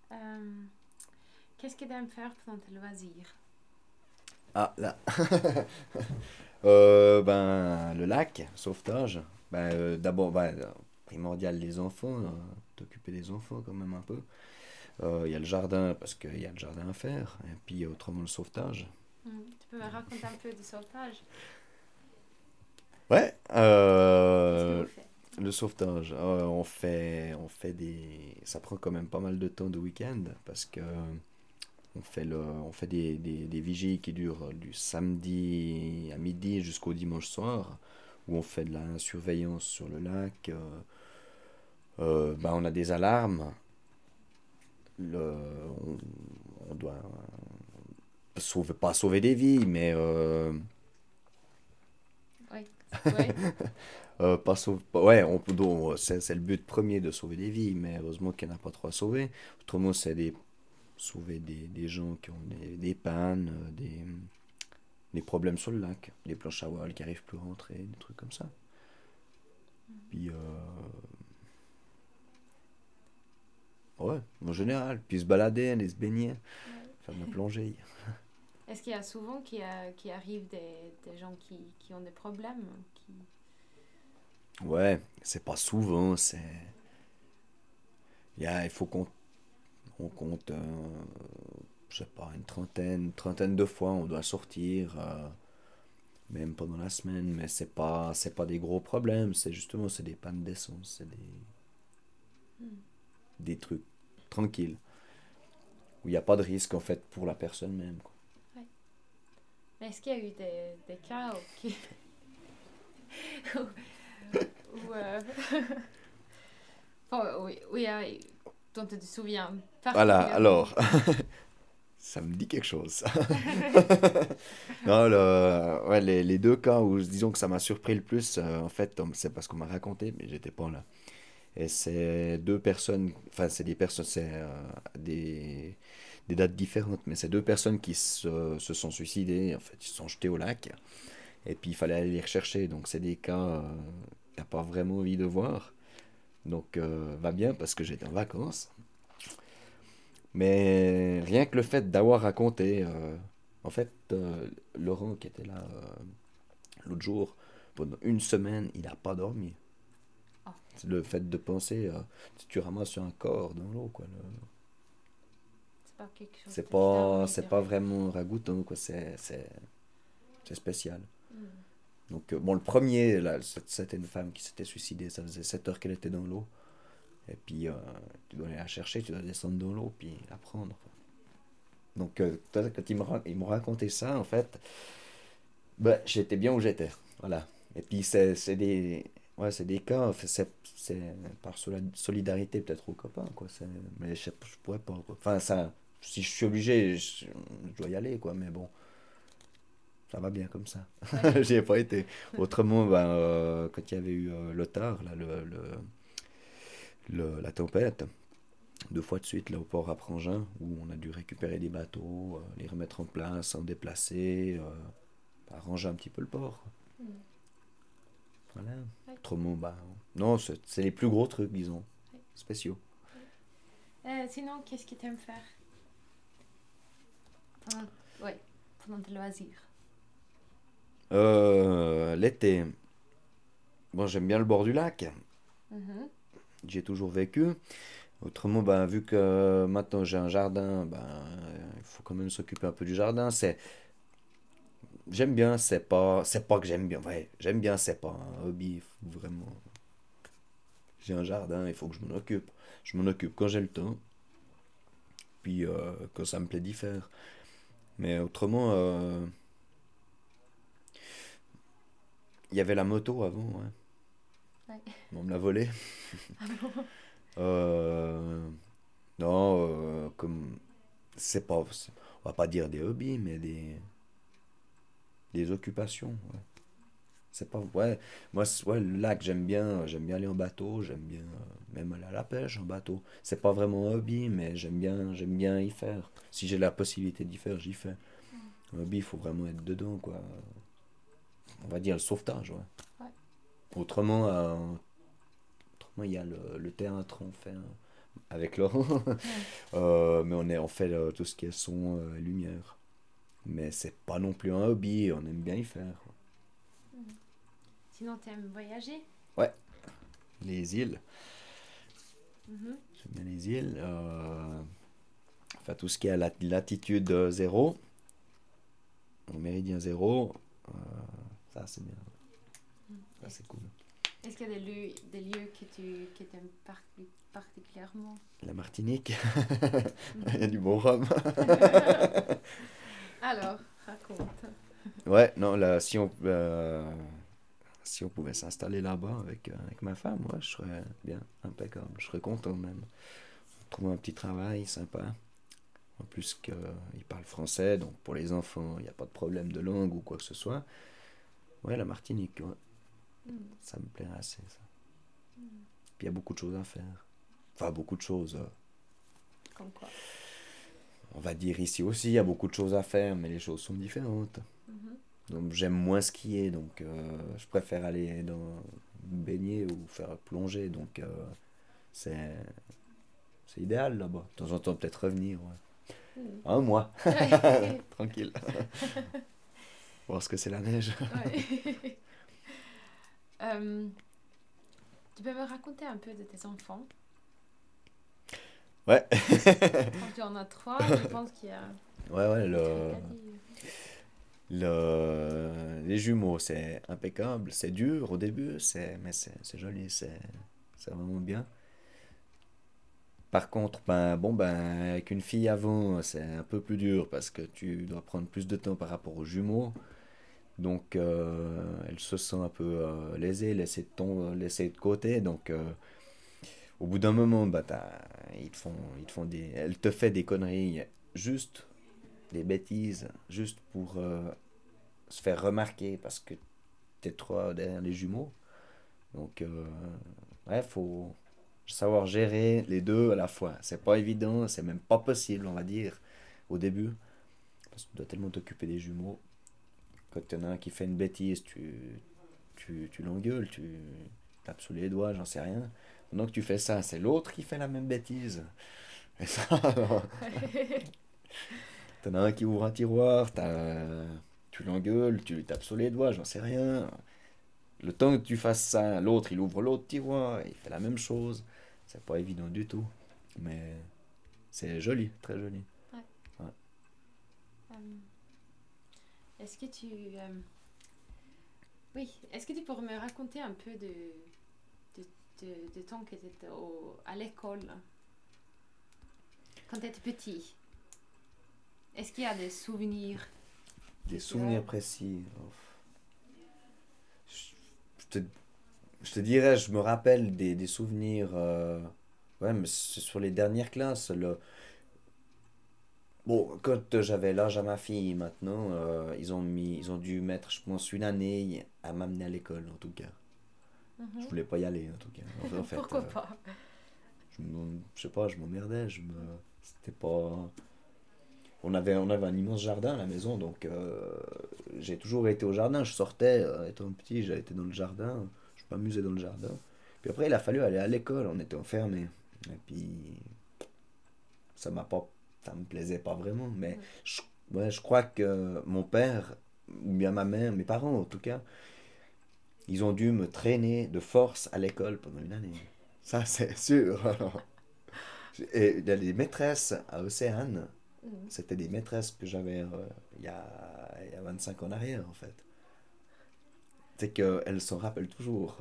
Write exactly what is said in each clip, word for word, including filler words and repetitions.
Euh, Qu'est-ce que tu aimes faire pendant tes loisirs? Ah, là. Euh, ben, le lac, sauvetage. Ben, euh, d'abord, ben, euh, primordial, les enfants. euh, T'occuper des enfants quand même un peu. Euh, Il y a le jardin, parce qu'il y a le jardin à faire. Et puis, autrement, le sauvetage. Hmm, Tu peux me raconter un peu du sauvetage? Ouais, Qu'est-ce que vous euh, faites? le sauvetage. Euh, on fait, on fait des. Ça prend quand même pas mal de temps de week-end parce que on fait le, on fait des, des, des vigies qui durent du samedi à midi jusqu'au dimanche soir, où on fait de la surveillance sur le lac. Euh, euh, ben on a des alarmes. Le, on, on doit sauver, pas sauver des vies, mais euh, Oui, oui. Euh, pas sauver, pas- ouais, on, peut- donc, c'est, c'est le but premier de sauver des vies, mais heureusement qu'il n'y en a pas trop à sauver. Autrement, c'est des, sauver des, des gens qui ont des, des pannes, euh, des, des problèmes sur le lac, des planches à voile qui arrivent plus à rentrer, des trucs comme ça. Puis, euh, ouais, en général, puis se balader, aller se baigner, Oui. faire de la plongée. Est-ce qu'il y a souvent qui, a- qui arrive des, des gens qui, qui ont des problèmes qui... Ouais, c'est pas souvent, c'est. Il y a- il faut qu'on on compte, euh, je sais pas, une trentaine, une trentaine de fois, on doit sortir. Euh, même pendant la semaine, mais c'est pas c'est pas des gros problèmes, c'est justement c'est des pannes d'essence, c'est des, Hmm, des trucs tranquilles où il n'y a pas de risque en fait pour la personne même quoi. ouais. Mais est-ce qu'il y a eu des, des cas où, qui, où, euh, enfin, oui, oui, euh, dont tu te souviens Voilà, particulièrement? alors ça me dit quelque chose. Non, le- ouais, les, les deux cas où disons que ça m'a surpris le plus, euh, en fait, c'est parce qu'on m'a raconté, mais j'étais pas là. Et c'est deux personnes, enfin c'est des personnes, c'est euh, des, des dates différentes, mais c'est deux personnes qui se, se sont suicidées, en fait, ils se sont jetés au lac. Et puis il fallait aller les rechercher. Donc c'est des cas euh, qu'il n'y a pas vraiment envie de voir. Donc euh, va bien parce que j'étais en vacances. Mais rien que le fait d'avoir raconté, euh, en fait, euh, Laurent qui était là euh, l'autre jour, pendant une semaine, il n'a pas dormi. Oh, C'est le fait de penser, euh, si tu ramasses un corps dans l'eau, quoi. le- c'est pas quelque chose C'est que tu as pas, envie de c'est pas rêver. vraiment ragoûtant, quoi. C'est, c'est, c'est spécial. Hmm, Donc, euh, bon, le premier, là, c'était une femme qui s'était suicidée. Ça faisait sept heures qu'elle était dans l'eau. Et puis, euh, tu dois aller la chercher, tu dois descendre dans l'eau, puis la prendre. Donc, euh, toi, quand ils me ra- ils m'ont raconté ça, en fait, bah, j'étais bien où j'étais. Voilà. Et puis, c'est c'est des, ouais, c'est des cas, en fait, c'est c'est par sola- solidarité peut-être aux copains, quoi. C'est- Mais je, sais pas, je pourrais pas, quoi. Enfin, ça, si je suis obligé, je, je dois y aller, quoi. Mais bon, ça va bien comme ça. ouais. J'y ai pas été. Autrement, ben, euh, quand il y avait eu euh, l'otard, là, le, le, le- la tempête, deux fois de suite là au port à Prangin, où on a dû récupérer des bateaux, euh, les remettre en place, en déplacer, euh, arranger un petit peu le port. Hmm, Voilà. ouais, Autrement, bah, non, c'est c'est les plus gros trucs, disons, ouais, spéciaux. ouais. Euh, sinon, qu'est-ce que tu aimes faire pendant, ouais, pendant tes loisirs? Euh, l'été, bon, j'aime bien le bord du lac, Mhm. j'y ai toujours vécu. Autrement, ben, vu que maintenant j'ai un jardin, ben, euh, il faut quand même s'occuper un peu du jardin. C'est, j'aime bien, c'est pas, c'est pas que j'aime bien, ouais, j'aime bien, c'est pas un hobby, vraiment. J'ai un jardin, il faut que je m'en occupe. Je m'en occupe quand j'ai le temps, puis euh, quand ça me plaît d'y faire. Mais autrement, euh, il y avait la moto avant, ouais. Ouais. On me l'a volée. Ah bon? Euh, non, euh, comme c'est pas, c'est- on va pas dire des hobbies, mais des, des occupations. Ouais. C'est pas, ouais, moi, c'est- ouais, le lac, j'aime bien, j'aime bien aller en bateau, j'aime bien euh, même aller à la pêche en bateau. C'est pas vraiment un hobby, mais j'aime bien, j'aime bien y faire. Si j'ai la possibilité d'y faire, j'y fais. Hmm, Un hobby, il faut vraiment être dedans, quoi. On va dire le sauvetage, ouais. ouais. Autrement, euh, autrement, il y a le, le théâtre, on fait un- avec Laurent. Ouais. Euh, mais on est, on fait euh, tout ce qui est son euh, et lumière. Mais c'est pas non plus un hobby, on aime bien y faire. Mhm. Sinon, t'aimes voyager? Ouais, les îles. Mhm. J'aime bien les îles. Euh, enfin, tout ce qui est à la- latitude euh, zéro, au méridien zéro, euh, ça c'est bien. Mhm. Ça Est-ce c'est cool. est-ce qu'il y a des lieux, des lieux que tu que aimes particulièrement? La Martinique, il y a Mhm. du bon rhum. Alors, raconte. Ouais, non, là, si on, euh, si on pouvait s'installer là-bas avec, euh, avec ma femme, ouais, je serais bien, impeccable. Je serais content même. Trouver un petit travail sympa. En plus qu'il parle français, donc pour les enfants, il n'y a pas de problème de langue ou quoi que ce soit. Ouais, la Martinique, ouais, Mhm. ça me plairait assez, ça. Mhm. Puis il y a beaucoup de choses à faire. Enfin, beaucoup de choses. euh, Comme quoi? On va dire ici aussi, il y a beaucoup de choses à faire, mais les choses sont différentes. Mhm. Donc j'aime moins skier, donc euh, je préfère aller dans me baigner ou faire plonger. Donc euh, c'est c'est idéal là-bas. De temps en temps, peut-être revenir. Ouais. Mhm. Un mois, Ouais. tranquille. Voir ce que c'est la neige. Ouais. Euh, tu peux me raconter un peu de tes enfants? Ouais. Quand tu en as trois, je pense qu'il y a Ouais, ouais, des trucs le, à dire. le, les jumeaux, c'est impeccable. C'est dur au début, c'est, mais c'est c'est joli, c'est c'est vraiment bien. Par contre, ben, bon, ben, avec une fille avant, c'est un peu plus dur parce que tu dois prendre plus de temps par rapport aux jumeaux. Donc, euh, elle se sent un peu euh, lésée, laissée de, ton, laissée de côté. Donc, euh, au bout d'un moment, bah, t'as- ils te font, ils te font des, elle te fait des conneries, juste des bêtises, juste pour euh, se faire remarquer parce que t'es trop derrière les jumeaux. Donc, euh, ouais, faut savoir gérer les deux à la fois. C'est pas évident, c'est même pas possible, on va dire, au début. Parce que tu dois tellement t'occuper des jumeaux. Quand il y en a un qui fait une bêtise, tu, tu, tu l'engueules, tu tapes sous les doigts, j'en sais rien. Pendant que tu fais ça, c'est l'autre qui fait la même bêtise. Et ça, alors, t'en as un qui ouvre un tiroir, t'as- tu l'engueules, tu lui tapes sous les doigts, j'en sais rien. Le temps que tu fasses ça, l'autre il ouvre l'autre tiroir, il fait la même chose. C'est pas évident du tout. Mais c'est joli, très joli. Ouais. Ouais. Euh, est-ce que tu... euh, oui, est-ce que tu pourrais me raconter un peu de, de, de, de temps que tu étais au, à l'école, quand tu étais petit? Est-ce qu'il y a des souvenirs que Des tu as? souvenirs précis. Je te, je te dirais, je me rappelle des, des souvenirs. euh, ouais, mais c'est sur les dernières classes. Le, bon, quand j'avais l'âge à ma fille maintenant, euh, ils ont mis, ils ont dû mettre, je pense, une année à m'amener à l'école, en tout cas. Je Mhm. voulais pas y aller, en tout cas. En fait, en fait, Pourquoi euh, pas? je, m'en- je sais pas, je m'emmerdais. Je me, c'était pas. On avait, on avait un immense jardin à la maison, donc euh, j'ai toujours été au jardin. Je sortais, euh, étant petit, j'ai été dans le jardin, je m'amusais dans le jardin. Puis après, il a fallu aller à l'école, on était enfermés. Et puis, ça m'a pas, ça me plaisait pas vraiment. Mais Mhm. je, ouais, je crois que mon père, ou bien ma mère, mes parents en tout cas, ils ont dû me traîner de force à l'école pendant une année. Ça, c'est sûr. Et il y a des maîtresses à Océane. Mhm. C'était des maîtresses que j'avais euh, il y a, il y a vingt-cinq ans en arrière, en fait. C'est qu'elles s'en rappellent toujours.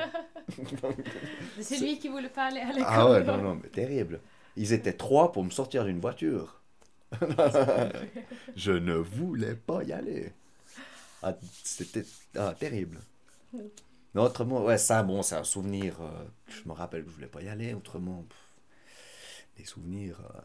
De C'est- celui qui voulait pas aller à ah ouais, l'école. non, non, mais terrible. Ils étaient trois pour me sortir d'une voiture. Au secours. Je ne voulais pas y aller. Ah, c'était ah, terrible. Mais autrement, ouais, ça, bon, c'est un souvenir euh, que je me rappelle que je voulais pas y aller. Autrement, pff, des souvenirs. euh,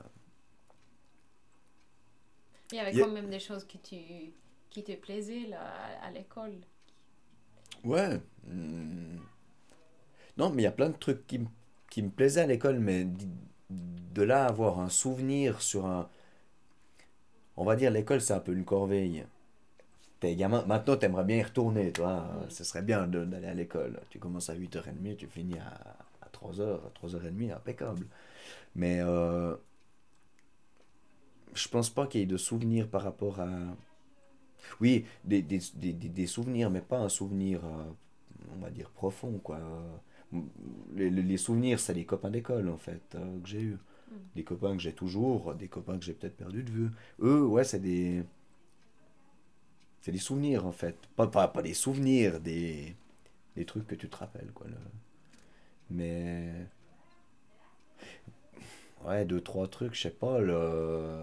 Il y avait y a- quand même des choses que tu, qui te plaisaient là, à, à l'école. Ouais. hmm, Non, mais il y a plein de trucs qui, m- qui me plaisaient à l'école, mais d- de là à avoir un souvenir sur un. On va dire, l'école, c'est un peu une corvée. T'es gamin, maintenant t'aimerais bien y retourner, toi. Mhm. Ce serait bien de- d'aller à l'école. Tu commences à huit heures trente, tu finis à, à trois heures, trois heures et demie, impeccable. Mais euh, je pense pas qu'il y ait de souvenirs par rapport à... Oui, des, des, des, des- des souvenirs, mais pas un souvenir, euh, on va dire, profond, quoi. Les, les- les souvenirs, c'est les copains d'école, en fait, euh, que j'ai eu. Mm. Des copains que j'ai toujours, des copains que j'ai peut-être perdu de vue. Eux, ouais, c'est des, c'est des souvenirs, en fait. Pas, pas, pas des souvenirs, des, des trucs que tu te rappelles, quoi. Là. Mais, ouais, deux, trois trucs, je sais pas, le...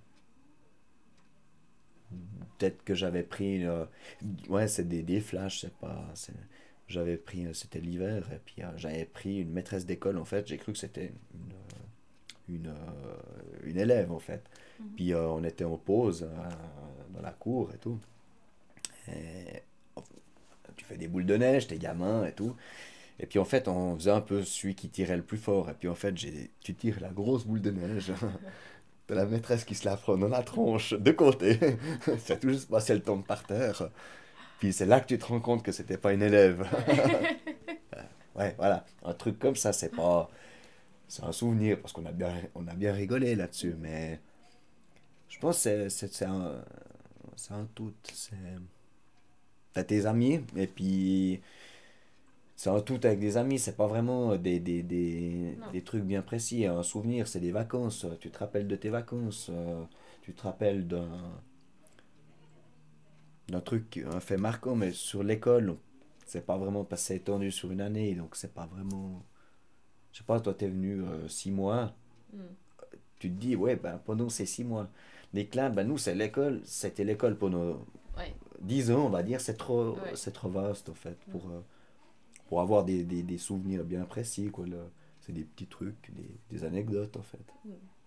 Peut-être que j'avais pris... euh, Ouais, c'est des, des flashs, je sais pas. c'est- J'avais pris... euh, C'était l'hiver, et puis euh, j'avais pris une maîtresse d'école, en fait. J'ai cru que c'était une, une, euh, une élève, en fait. Mhm. Puis euh, on était en pause euh, dans la cour et tout. Et tu fais des boules de neige, t'es gamin et tout. Et puis en fait, on faisait un peu celui qui tirait le plus fort. Et puis en fait, j'ai, tu tires la grosse boule de neige. T'as la maîtresse qui se la prend dans la tronche, de côté. Ça a tout juste passé le tombe par terre. Puis c'est là que tu te rends compte que c'était pas une élève. Ouais, voilà. Un truc comme ça, c'est pas. C'est un souvenir, parce qu'on a bien, on a bien rigolé là-dessus. Mais je pense que c'est, c'est, c'est un, c'est un tout. C'est... T'as tes amis, et puis c'est un tout avec des amis, c'est pas vraiment des, des, des, Non. des trucs bien précis. Un souvenir, c'est des vacances. Tu te rappelles de tes vacances. euh, Tu te rappelles d'un d'un truc, un fait marquant, mais sur l'école, c'est pas vraiment passé étendu sur une année, donc c'est pas vraiment. Je sais pas, toi t'es venu euh, six mois, Mm. tu te dis, ouais, ben pendant ces six mois. Mais que là, ben nous, c'est l'école, c'était l'école pendant Ouais. dix ans, on va dire, c'est trop, Ouais. c'est trop vaste en fait, Mm. pour, euh, pour avoir des, des, des souvenirs bien précis, quoi. Là. C'est des petits trucs, des, des anecdotes en fait. Mm.